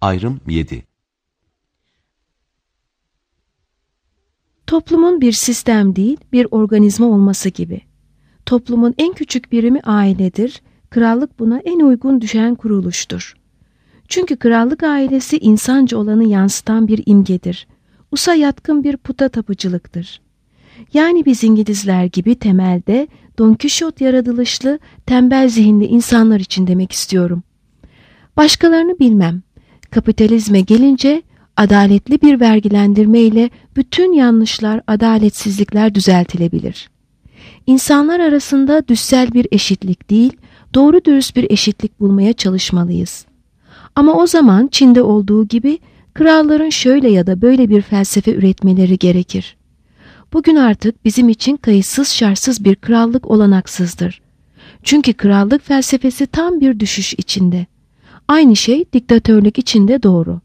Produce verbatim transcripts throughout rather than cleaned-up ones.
Ayrım yedi. Toplumun bir sistem değil, bir organizma olması gibi. Toplumun en küçük birimi ailedir, krallık buna en uygun düşen kuruluştur. Çünkü krallık ailesi insanca olanı yansıtan bir imgedir. Usa yatkın bir puta tapıcılıktır. Yani biz İngilizler gibi temelde Don Quixote yaratılışlı, tembel zihinli insanlar için demek istiyorum. Başkalarını bilmem. Kapitalizme gelince adaletli bir vergilendirme ile bütün yanlışlar, adaletsizlikler düzeltilebilir. İnsanlar arasında düssel bir eşitlik değil, doğru dürüst bir eşitlik bulmaya çalışmalıyız. Ama o zaman Çin'de olduğu gibi kralların şöyle ya da böyle bir felsefe üretmeleri gerekir. Bugün artık bizim için kayıtsız şartsız bir krallık olanaksızdır. Çünkü krallık felsefesi tam bir düşüş içinde. Aynı şey diktatörlük içinde doğru.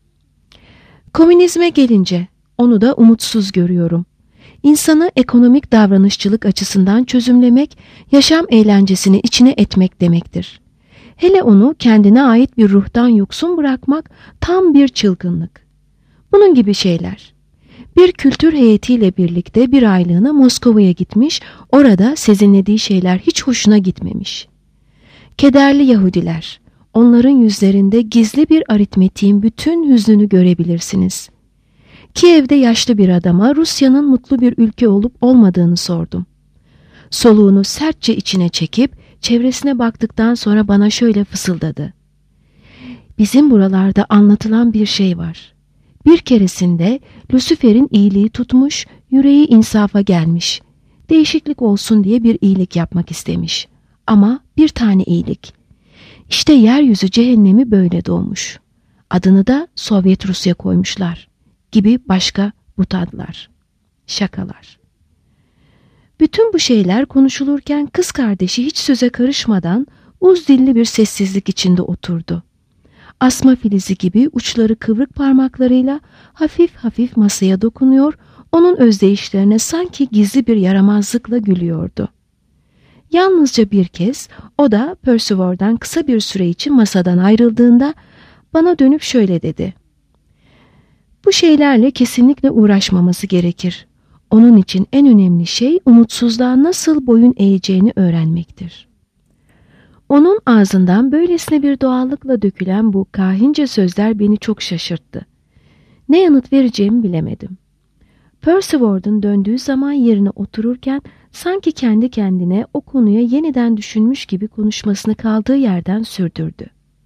Komünizme gelince onu da umutsuz görüyorum. İnsanı ekonomik davranışçılık açısından çözümlemek, yaşam eğlencesini içine etmek demektir. Hele onu kendine ait bir ruhtan yoksun bırakmak tam bir çılgınlık. Bunun gibi şeyler. Bir kültür heyetiyle birlikte bir aylığına Moskova'ya gitmiş, orada sezinlediği şeyler hiç hoşuna gitmemiş. Kederli Yahudiler, onların yüzlerinde gizli bir aritmetiğin bütün hüznünü görebilirsiniz. Kiev'de yaşlı bir adama Rusya'nın mutlu bir ülke olup olmadığını sordum. Soluğunu sertçe içine çekip çevresine baktıktan sonra bana şöyle fısıldadı. Bizim buralarda anlatılan bir şey var. Bir keresinde Lucifer'in iyiliği tutmuş, yüreği insafa gelmiş. Değişiklik olsun diye bir iyilik yapmak istemiş. Ama bir tane iyilik. İşte yeryüzü cehennemi böyle doğmuş. Adını da Sovyet Rusya koymuşlar. Gibi başka butadlar, şakalar. Bütün bu şeyler konuşulurken kız kardeşi hiç söze karışmadan uz dilli bir sessizlik içinde oturdu. Asma filizi gibi uçları kıvrık parmaklarıyla hafif hafif masaya dokunuyor, onun özdeyişlerine sanki gizli bir yaramazlıkla gülüyordu. Yalnızca bir kez o da Percival'dan kısa bir süre için masadan ayrıldığında bana dönüp şöyle dedi. Bu şeylerle kesinlikle uğraşmaması gerekir. Onun için en önemli şey umutsuzluğa nasıl boyun eğeceğini öğrenmektir. Onun ağzından böylesine bir doğallıkla dökülen bu kahince sözler beni çok şaşırttı. Ne yanıt vereceğimi bilemedim. Percival'ın döndüğü zaman yerine otururken sanki kendi kendine o konuya yeniden düşünmüş gibi konuşmasını kaldığı yerden sürdürdü.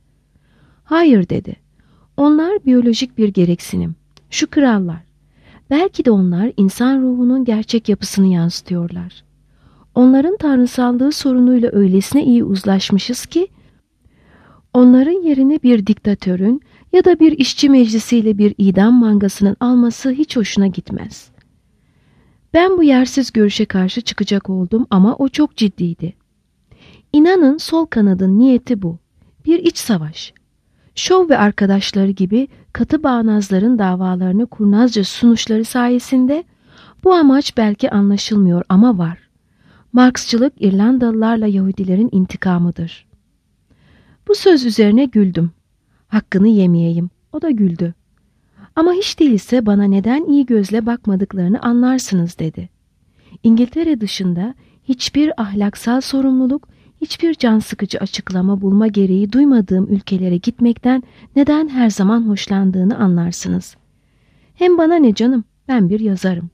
Hayır dedi. Onlar biyolojik bir gereksinim. Şu krallar. Belki de onlar insan ruhunun gerçek yapısını yansıtıyorlar. Onların tanrısallığı sorunuyla öylesine iyi uzlaşmışız ki onların yerine bir diktatörün ya da bir işçi meclisiyle bir idam mangasının alması hiç hoşuna gitmez. Ben bu yersiz görüşe karşı çıkacak oldum ama o çok ciddiydi. İnanın sol kanadın niyeti bu. Bir iç savaş. Şov ve arkadaşları gibi katı bağnazların davalarını kurnazca sunuşları sayesinde bu amaç belki anlaşılmıyor ama var. Marksçılık İrlandalılarla Yahudilerin intikamıdır. Bu söz üzerine güldüm. Hakkını yemeyeyim. O da güldü. Ama hiç değilse bana neden iyi gözle bakmadıklarını anlarsınız dedi. İngiltere dışında hiçbir ahlaksal sorumluluk, hiçbir can sıkıcı açıklama bulma gereği duymadığım ülkelere gitmekten neden her zaman hoşlandığını anlarsınız. Hem bana ne canım, ben bir yazarım.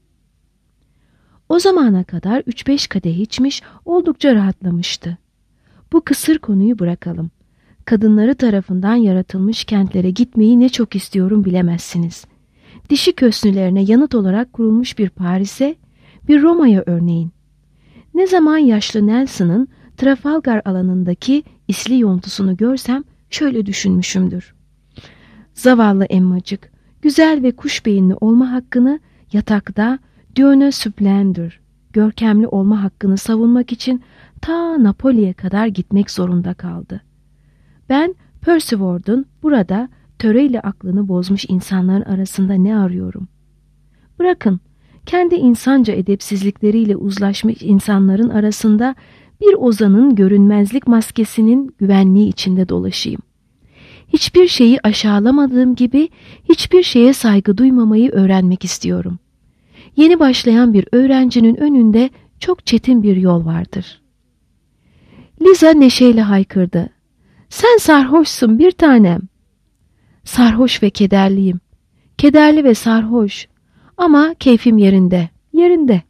O zamana kadar üç beş kadeh içmiş, oldukça rahatlamıştı. Bu kısır konuyu bırakalım. Kadınları tarafından yaratılmış kentlere gitmeyi ne çok istiyorum bilemezsiniz. Dişi kösnülerine yanıt olarak kurulmuş bir Paris'e, bir Roma'ya örneğin. Ne zaman yaşlı Nelson'ın Trafalgar alanındaki isli yontusunu görsem şöyle düşünmüşümdür. Zavallı emmacık, güzel ve kuş beyinli olma hakkını yatakta Dione Splendor, görkemli olma hakkını savunmak için ta Napoli'ye kadar gitmek zorunda kaldı. Ben Percival'ın burada töreyle aklını bozmuş insanların arasında ne arıyorum? Bırakın, kendi insanca edepsizlikleriyle uzlaşmış insanların arasında bir ozanın görünmezlik maskesinin güvenliği içinde dolaşayım. hiçbir şeyi aşağılamadığım gibi hiçbir şeye saygı duymamayı öğrenmek istiyorum. Yeni başlayan bir öğrencinin önünde çok çetin bir yol vardır. Liza neşeyle haykırdı. Sen sarhoşsun bir tanem. Sarhoş ve kederliyim. Kederli ve sarhoş. Ama keyfim yerinde, yerinde.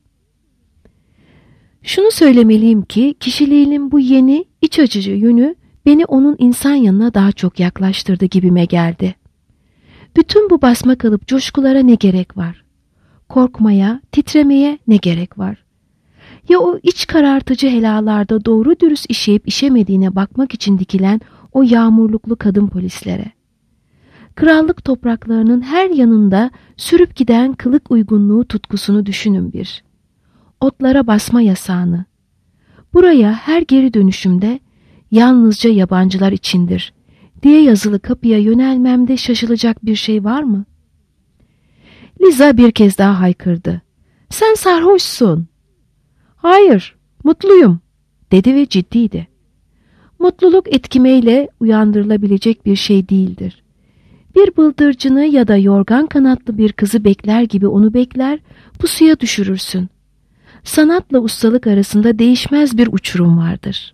Şunu söylemeliyim ki kişiliğinin bu yeni, iç açıcı yönü beni onun insan yanına daha çok yaklaştırdı gibime geldi. Bütün bu basmakalıp coşkulara ne gerek var? Korkmaya, titremeye ne gerek var? Ya o iç karartıcı helalarda doğru dürüst işeyip işemediğine bakmak için dikilen o yağmurluklu kadın polislere? Krallık topraklarının her yanında sürüp giden kılık uygunluğu tutkusunu düşünün bir. Otlara basma yasağını. Buraya her geri dönüşümde yalnızca yabancılar içindir diye yazılı kapıya yönelmemde şaşılacak bir şey var mı? Liza bir kez daha haykırdı. Sen sarhoşsun. Hayır, mutluyum, dedi ve ciddiydi. Mutluluk etkimeyle uyandırılabilecek bir şey değildir. Bir bıldırcını ya da yorgan kanatlı bir kızı bekler gibi onu bekler, pusuya düşürürsün. Sanatla ustalık arasında değişmez bir uçurum vardır.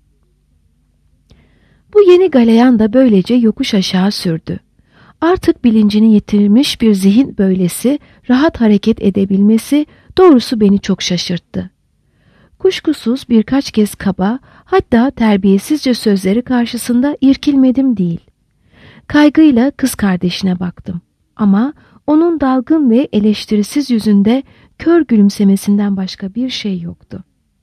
Bu yeni galeyan da böylece yokuş aşağı sürdü. Artık bilincini yitirmiş bir zihin böylesi rahat hareket edebilmesi doğrusu beni çok şaşırttı. Kuşkusuz birkaç kez kaba, hatta terbiyesizce sözleri karşısında irkilmedim değil. Kaygıyla kız kardeşine baktım ama onun dalgın ve eleştirisiz yüzünde kör gülümsemesinden başka bir şey yoktu.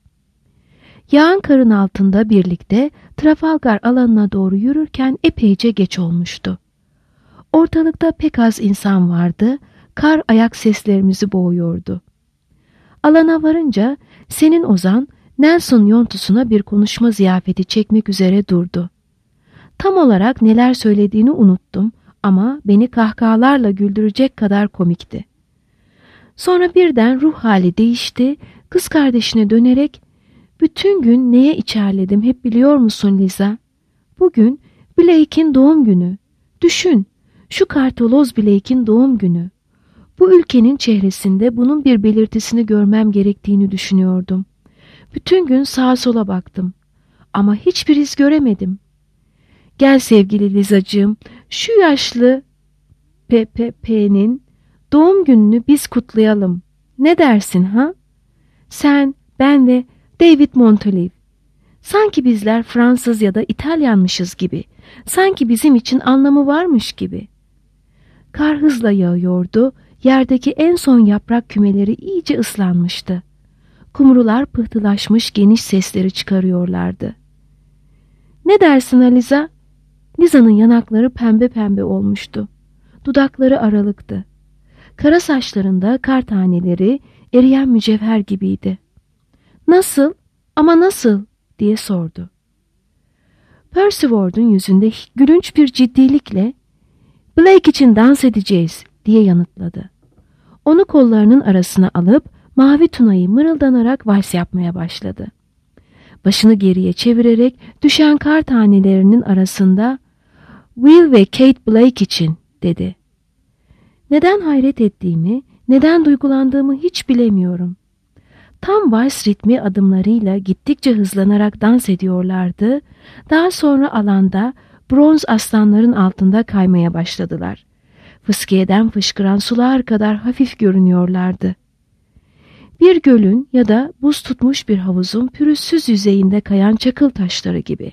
Yağan karın altında birlikte Trafalgar alanına doğru yürürken epeyce geç olmuştu. Ortalıkta pek az insan vardı, kar ayak seslerimizi boğuyordu. Alana varınca senin ozan Nelson yontusuna bir konuşma ziyafeti çekmek üzere durdu. Tam olarak neler söylediğini unuttum ama beni kahkahalarla güldürecek kadar komikti. Sonra birden ruh hali değişti, kız kardeşine dönerek "Bütün gün neye içerledim hep biliyor musun Liza? Bugün Blake'in doğum günü. Düşün, şu kartoloz Blake'in doğum günü. Bu ülkenin çehresinde bunun bir belirtisini görmem gerektiğini düşünüyordum. Bütün gün sağa sola baktım ama hiçbir iz göremedim. Gel sevgili Lizacığım, şu yaşlı P P P'nin doğum gününü biz kutlayalım. Ne dersin ha? Sen, ben ve David Montalive. Sanki bizler Fransız ya da İtalyanmışız gibi. Sanki bizim için anlamı varmış gibi. Kar hızla yağıyordu. Yerdeki en son yaprak kümeleri iyice ıslanmıştı. Kumrular pıhtılaşmış geniş sesleri çıkarıyorlardı. Ne dersin Aliza? Liza'nın yanakları pembe pembe olmuştu. Dudakları aralıktı. Kara saçlarında kar taneleri eriyen mücevher gibiydi. Nasıl? Ama nasıl? Diye sordu. Percy Ward'un yüzünde gülünç bir ciddilikle Blake için dans edeceğiz diye yanıtladı. Onu kollarının arasına alıp mavi tunayı mırıldanarak vals yapmaya başladı. Başını geriye çevirerek düşen kar tanelerinin arasında Will ve Kate Blake için dedi. Neden hayret ettiğimi, neden duygulandığımı hiç bilemiyorum. Tam vals ritmi adımlarıyla gittikçe hızlanarak dans ediyorlardı. Daha sonra alanda bronz aslanların altında kaymaya başladılar. Fıskiyeden fışkıran sular kadar hafif görünüyorlardı. Bir gölün ya da buz tutmuş bir havuzun pürüzsüz yüzeyinde kayan çakıl taşları gibi.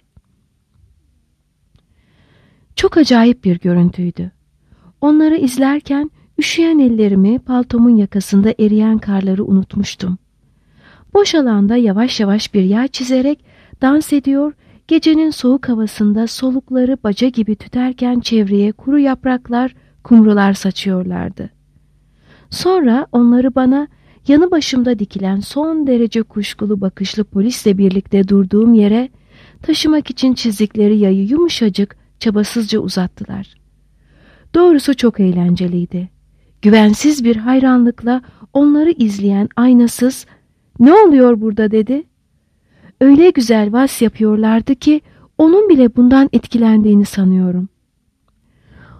Çok acayip bir görüntüydü. Onları izlerken üşüyen ellerimi paltomun yakasında eriyen karları unutmuştum. Boş alanda yavaş yavaş bir yağ çizerek dans ediyor, gecenin soğuk havasında solukları baca gibi tüterken çevreye kuru yapraklar, kumrular saçıyorlardı. Sonra onları bana yanı başımda dikilen son derece kuşkulu bakışlı polisle birlikte durduğum yere taşımak için çizdikleri yayı yumuşacık, çabasızca uzattılar. Doğrusu çok eğlenceliydi. Güvensiz bir hayranlıkla onları izleyen aynasız "Ne oluyor burada?" dedi. Öyle güzel vals yapıyorlardı ki onun bile bundan etkilendiğini sanıyorum.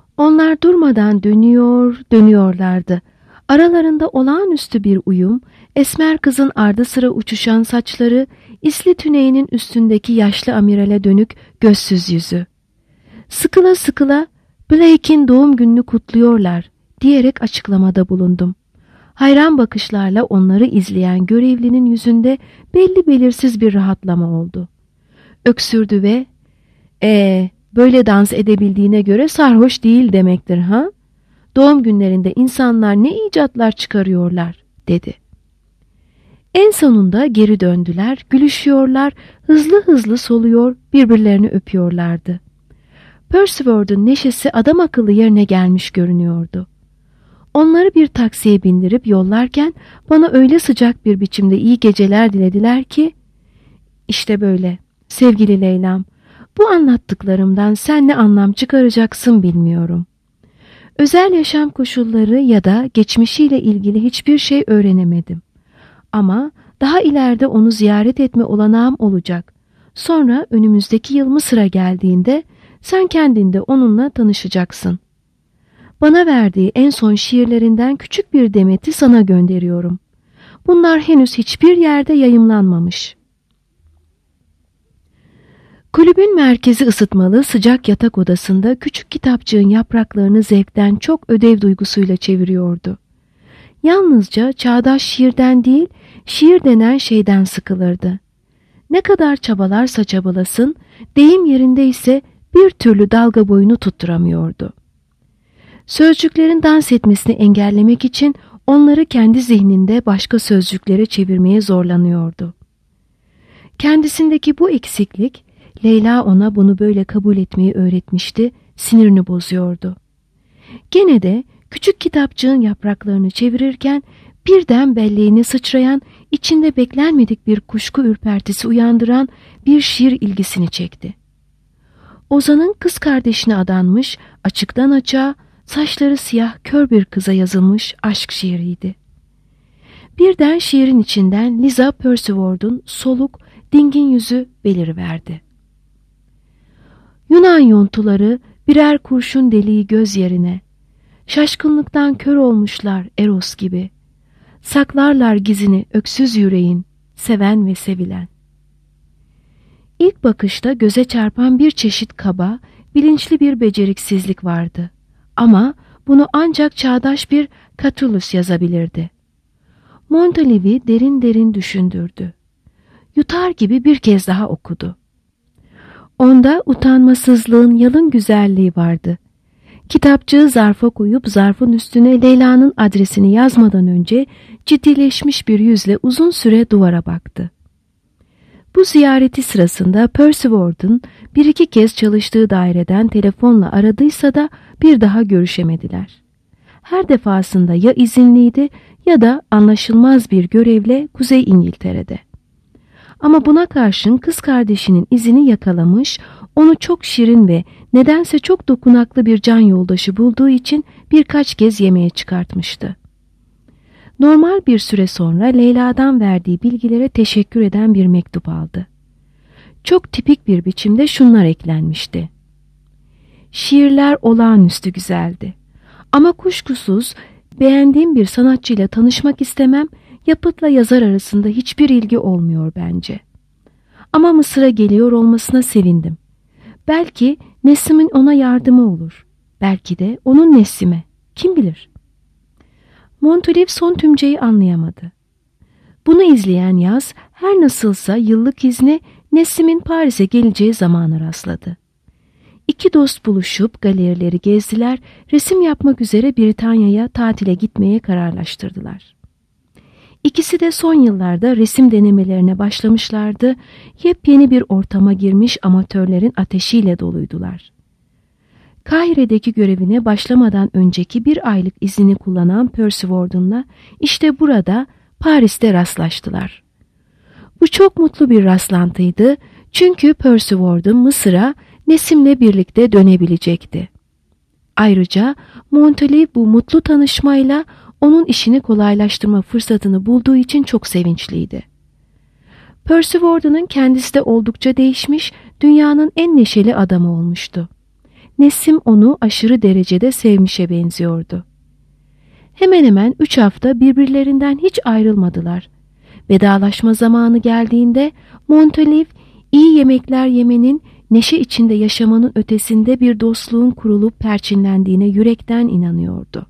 Onlar durmadan dönüyor, dönüyorlardı. Aralarında olağanüstü bir uyum, esmer kızın ardı sıra uçuşan saçları, isli tüneğinin üstündeki yaşlı amirale dönük gözsüz yüzü. Sıkıla sıkıla Blake'in doğum gününü kutluyorlar diyerek açıklamada bulundum. Hayran bakışlarla onları izleyen görevlinin yüzünde belli belirsiz bir rahatlama oldu. Öksürdü ve ''Ee, böyle dans edebildiğine göre sarhoş değil demektir ha? Doğum günlerinde insanlar ne icatlar çıkarıyorlar?'' dedi. En sonunda geri döndüler, gülüşüyorlar, hızlı hızlı soluyor, birbirlerini öpüyorlardı. Percival'ın neşesi adam akıllı yerine gelmiş görünüyordu. Onları bir taksiye bindirip yollarken bana öyle sıcak bir biçimde iyi geceler dilediler ki, işte böyle sevgili Leyla'm, bu anlattıklarımdan sen ne anlam çıkaracaksın bilmiyorum. Özel yaşam koşulları ya da geçmişiyle ilgili hiçbir şey öğrenemedim. Ama daha ileride onu ziyaret etme olanağım olacak. Sonra önümüzdeki yıl Mısır'a geldiğinde sen kendinde onunla tanışacaksın. Bana verdiği en son şiirlerinden küçük bir demeti sana gönderiyorum. Bunlar henüz hiçbir yerde yayımlanmamış. Kulübün merkezi ısıtmalı sıcak yatak odasında küçük kitapçığın yapraklarını zevkten çok ödev duygusuyla çeviriyordu. Yalnızca çağdaş şiirden değil, şiir denen şeyden sıkılırdı. Ne kadar çabalarsa çabalasın, deyim yerinde ise bir türlü dalga boyunu tutturamıyordu. Sözcüklerin dans etmesini engellemek için onları kendi zihninde başka sözcüklere çevirmeye zorlanıyordu. Kendisindeki bu eksiklik, Leyla ona bunu böyle kabul etmeyi öğretmişti, sinirini bozuyordu. Gene de küçük kitapçığın yapraklarını çevirirken birden belleğine sıçrayan, içinde beklenmedik bir kuşku ürpertisi uyandıran bir şiir ilgisini çekti. Ozan'ın kız kardeşine adanmış, açıktan açığa, saçları siyah kör bir kıza yazılmış aşk şiiriydi. Birden şiirin içinden Liza Percival'ın soluk, dingin yüzü beliriverdi. Yunan yontuları birer kurşun deliği göz yerine, şaşkınlıktan kör olmuşlar Eros gibi, saklarlar gizini öksüz yüreğin, seven ve sevilen. İlk bakışta göze çarpan bir çeşit kaba, bilinçli bir beceriksizlik vardı. Ama bunu ancak çağdaş bir Catullus yazabilirdi. Montalivi derin derin düşündürdü. Yutar gibi bir kez daha okudu. Onda utanmasızlığın yalın güzelliği vardı. Kitapçığı zarfa koyup zarfın üstüne Leyla'nın adresini yazmadan önce ciddileşmiş bir yüzle uzun süre duvara baktı. Bu ziyareti sırasında Percival'ın bir iki kez çalıştığı daireden telefonla aradıysa da bir daha görüşemediler. Her defasında ya izinliydi ya da anlaşılmaz bir görevle Kuzey İngiltere'de. Ama buna karşın kız kardeşinin izini yakalamış, onu çok şirin ve nedense çok dokunaklı bir can yoldaşı bulduğu için birkaç kez yemeğe çıkartmıştı. Normal bir süre sonra Leyla'dan verdiği bilgilere teşekkür eden bir mektup aldı. Çok tipik bir biçimde şunlar eklenmişti. Şiirler olağanüstü güzeldi. Ama kuşkusuz beğendiğim bir sanatçıyla tanışmak istemem, yapıtla yazar arasında hiçbir ilgi olmuyor bence. Ama Mısır'a geliyor olmasına sevindim. Belki Nessim'in ona yardımı olur. Belki de onun Nessim'e. Kim bilir? Montalive son tümceyi anlayamadı. Bunu izleyen yaz her nasılsa yıllık izni Nessim'in Paris'e geleceği zamana rastladı. İki dost buluşup galerileri gezdiler, resim yapmak üzere Britanya'ya tatile gitmeye kararlaştırdılar. İkisi de son yıllarda resim denemelerine başlamışlardı, yepyeni bir ortama girmiş amatörlerin ateşiyle doluydular. Kahire'deki görevine başlamadan önceki bir aylık izini kullanan Percival'la işte burada Paris'te rastlaştılar. Bu çok mutlu bir rastlantıydı çünkü Percival Mısır'a Nessim'le birlikte dönebilecekti. Ayrıca Montalive bu mutlu tanışmayla onun işini kolaylaştırma fırsatını bulduğu için çok sevinçliydi. Percival'ın kendisi de oldukça değişmiş, dünyanın en neşeli adamı olmuştu. Nesim onu aşırı derecede sevmişe benziyordu. Hemen hemen üç hafta birbirlerinden hiç ayrılmadılar. Vedalaşma zamanı geldiğinde Montaliv iyi yemekler yemenin, neşe içinde yaşamanın ötesinde bir dostluğun kurulup perçinlendiğine yürekten inanıyordu.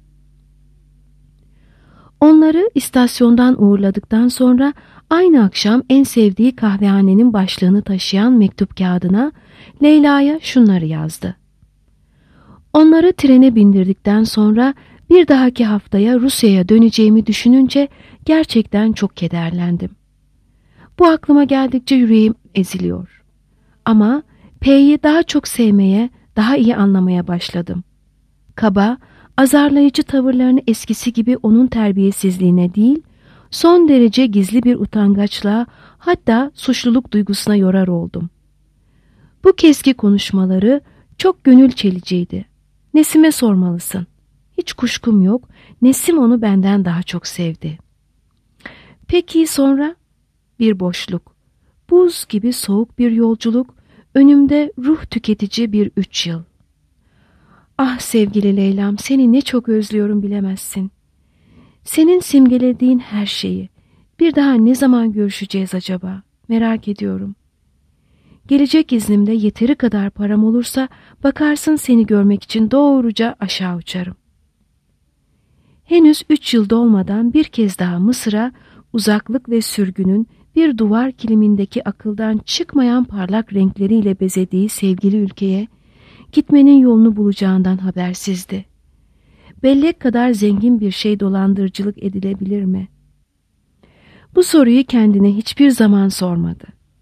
Onları istasyondan uğurladıktan sonra aynı akşam en sevdiği kahvehanenin başlığını taşıyan mektup kağıdına Leyla'ya şunları yazdı. Onları trene bindirdikten sonra bir dahaki haftaya Rusya'ya döneceğimi düşününce gerçekten çok kederlendim. Bu aklıma geldikçe yüreğim eziliyor. Ama P'yi daha çok sevmeye, daha iyi anlamaya başladım. Kaba, azarlayıcı tavırlarını eskisi gibi onun terbiyesizliğine değil, son derece gizli bir utangaçlığa, hatta suçluluk duygusuna yorar oldum. Bu keski konuşmaları çok gönül çeliciydi. Nesim'e sormalısın. Hiç kuşkum yok, Nesim onu benden daha çok sevdi. Peki sonra? Bir boşluk. Buz gibi soğuk bir yolculuk, önümde ruh tüketici bir üç yıl. Ah sevgili Leyla'm, seni ne çok özlüyorum bilemezsin. Senin simgelediğin her şeyi. Bir daha ne zaman görüşeceğiz acaba? Merak ediyorum. Gelecek iznimde yeteri kadar param olursa bakarsın seni görmek için doğruca aşağı uçarım. Henüz üç yıl dolmadan bir kez daha Mısır'a, uzaklık ve sürgünün bir duvar kilimindeki akıldan çıkmayan parlak renkleriyle bezediği sevgili ülkeye gitmenin yolunu bulacağından habersizdi. Bellek kadar zengin bir şey dolandırıcılık edilebilir mi? Bu soruyu kendine hiçbir zaman sormadı.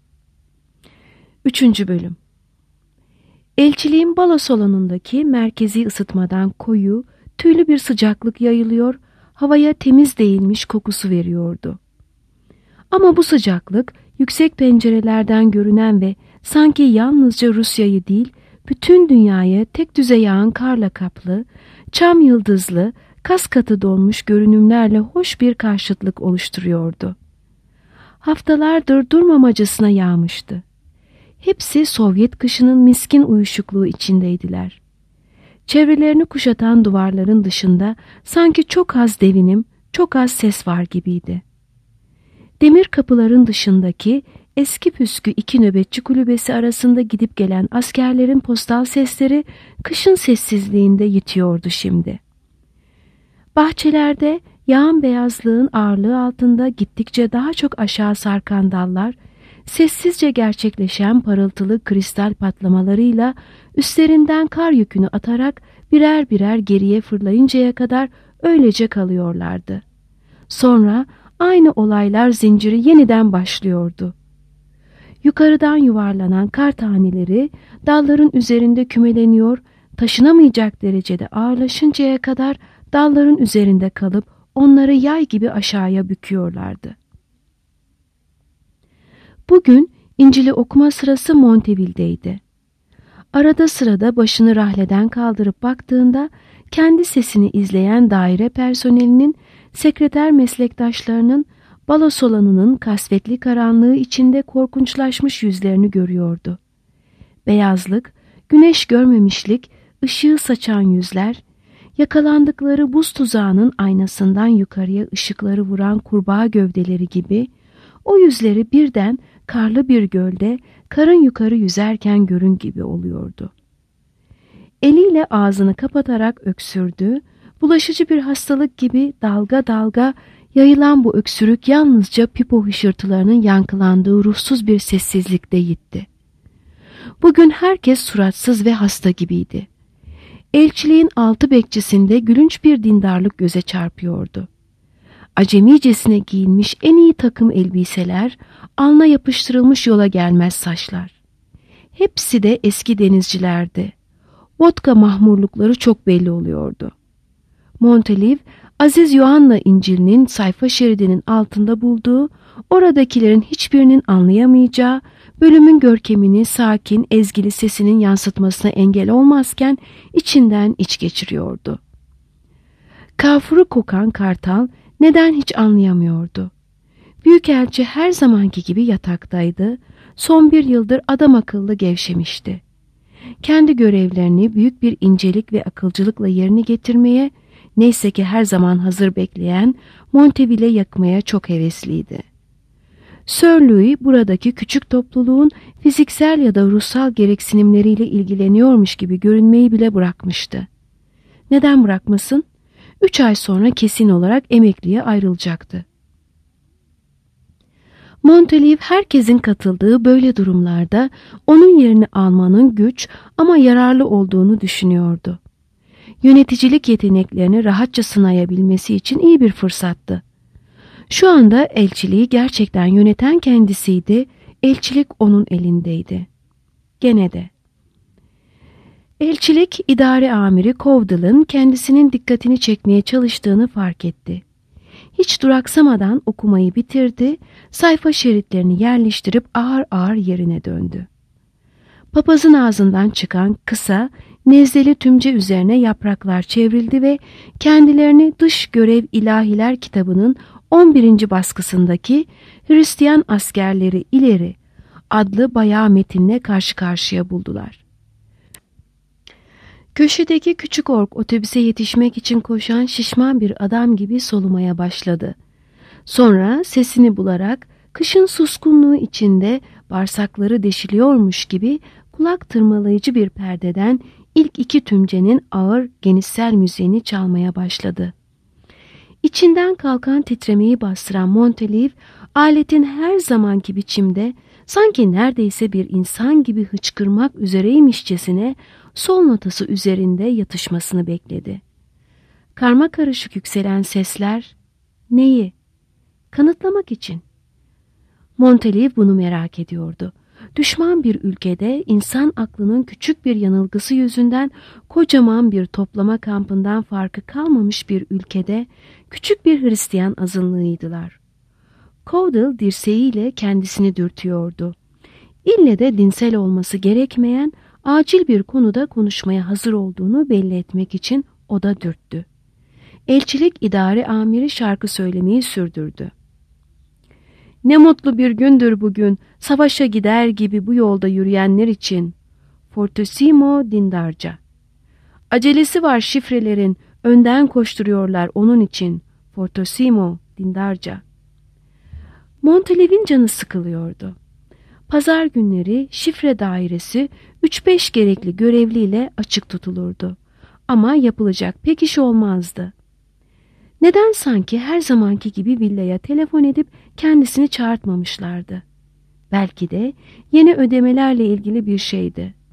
Üçüncü bölüm. Elçiliğin balo salonundaki merkezi ısıtmadan koyu, tüylü bir sıcaklık yayılıyor, havaya temiz değilmiş kokusu veriyordu. Ama bu sıcaklık, yüksek pencerelerden görünen ve sanki yalnızca Rusya'yı değil, bütün dünyayı tek düze yağan karla kaplı, çam yıldızlı, kas katı donmuş görünümlerle hoş bir karşıtlık oluşturuyordu. Haftalardır durmamacasına yağmıştı. Hepsi Sovyet kışının miskin uyuşukluğu içindeydiler. Çevrelerini kuşatan duvarların dışında sanki çok az devinim, çok az ses var gibiydi. Demir kapıların dışındaki eski püskü iki nöbetçi kulübesi arasında gidip gelen askerlerin postal sesleri kışın sessizliğinde yitiyordu şimdi. Bahçelerde yağan beyazlığın ağırlığı altında gittikçe daha çok aşağı sarkan dallar, sessizce gerçekleşen parıltılı kristal patlamalarıyla üstlerinden kar yükünü atarak birer birer geriye fırlayıncaya kadar öylece kalıyorlardı. Sonra aynı olaylar zinciri yeniden başlıyordu. Yukarıdan yuvarlanan kar taneleri dalların üzerinde kümeleniyor, taşınamayacak derecede ağırlaşıncaya kadar dalların üzerinde kalıp onları yay gibi aşağıya büküyorlardı. Bugün İncil'i okuma sırası Monteville'deydi. Arada sırada başını rahleden kaldırıp baktığında kendi sesini izleyen daire personelinin, sekreter meslektaşlarının, balo salonunun kasvetli karanlığı içinde korkunçlaşmış yüzlerini görüyordu. Beyazlık, güneş görmemişlik, ışığı saçan yüzler, yakalandıkları buz tuzağının aynasından yukarıya ışıkları vuran kurbağa gövdeleri gibi, o yüzleri birden karlı bir gölde karın yukarı yüzerken görün gibi oluyordu. Eliyle ağzını kapatarak öksürdü, bulaşıcı bir hastalık gibi dalga dalga yayılan bu öksürük yalnızca pipo hışırtılarının yankılandığı ruhsuz bir sessizlikte yitti. Bugün herkes suratsız ve hasta gibiydi. Elçiliğin altı bekçisinde gülünç bir dindarlık göze çarpıyordu. Acemicesine giyinmiş en iyi takım elbiseler, alnına yapıştırılmış yola gelmez saçlar. Hepsi de eski denizcilerdi. Vodka mahmurlukları çok belli oluyordu. Montaliv, Aziz Yohanna İncil'inin sayfa şeridinin altında bulduğu, oradakilerin hiçbirinin anlayamayacağı, bölümün görkemini sakin, ezgili sesinin yansıtmasına engel olmazken içinden iç geçiriyordu. Kafuru kokan kartal neden hiç anlayamıyordu. Büyükelçi her zamanki gibi yataktaydı, son bir yıldır adam akıllı gevşemişti. Kendi görevlerini büyük bir incelik ve akılcılıkla yerine getirmeye, neyse ki her zaman hazır bekleyen Monteville'i yakmaya çok hevesliydi. Sir Louis buradaki küçük topluluğun fiziksel ya da ruhsal gereksinimleriyle ilgileniyormuş gibi görünmeyi bile bırakmıştı. Neden bırakmasın? Üç ay sonra kesin olarak emekliye ayrılacaktı. Montalive herkesin katıldığı böyle durumlarda onun yerini almanın güç ama yararlı olduğunu düşünüyordu. Yöneticilik yeteneklerini rahatça sınayabilmesi için iyi bir fırsattı. Şu anda elçiliği gerçekten yöneten kendisiydi, elçilik onun elindeydi. Gene de. Elçilik idare amiri Covdell'ın kendisinin dikkatini çekmeye çalıştığını fark etti. Hiç duraksamadan okumayı bitirdi, sayfa şeritlerini yerleştirip ağır ağır yerine döndü. Papazın ağzından çıkan kısa, nezleli tümce üzerine yapraklar çevrildi ve kendilerini Dış Görev İlahiler kitabının on birinci baskısındaki Hristiyan askerleri ileri adlı bayağı metinle karşı karşıya buldular. Köşedeki küçük ork otobüse yetişmek için koşan şişman bir adam gibi solumaya başladı. Sonra sesini bularak kışın suskunluğu içinde bağırsakları deşiliyormuş gibi kulak tırmalayıcı bir perdeden ilk iki tümcenin ağır genişsel müziğini çalmaya başladı. İçinden kalkan titremeyi bastıran Montalive, aletin her zamanki biçimde sanki neredeyse bir insan gibi hıçkırmak üzereymişçesine sol notası üzerinde yatışmasını bekledi. Karma karışık yükselen sesler, neyi? Kanıtlamak için. Montalive bunu merak ediyordu. Düşman bir ülkede insan aklının küçük bir yanılgısı yüzünden kocaman bir toplama kampından farkı kalmamış bir ülkede küçük bir Hristiyan azınlığıydılar. Covdell dirseğiyle kendisini dürtüyordu. İlle de dinsel olması gerekmeyen acil bir konuda konuşmaya hazır olduğunu belli etmek için o da dürttü. Elçilik idare amiri şarkı söylemeyi sürdürdü. Ne mutlu bir gündür bugün, savaşa gider gibi bu yolda yürüyenler için. Fortissimo dindarca. Acelesi var şifrelerin, önden koşturuyorlar onun için. Fortissimo dindarca. Montalive'in canı sıkılıyordu. Pazar günleri şifre dairesi üç beş gerekli görevliyle açık tutulurdu. Ama yapılacak pek iş olmazdı. Neden sanki her zamanki gibi villaya telefon edip kendisini çağırtmamışlardı? Belki de yeni ödemelerle ilgili bir şeydi.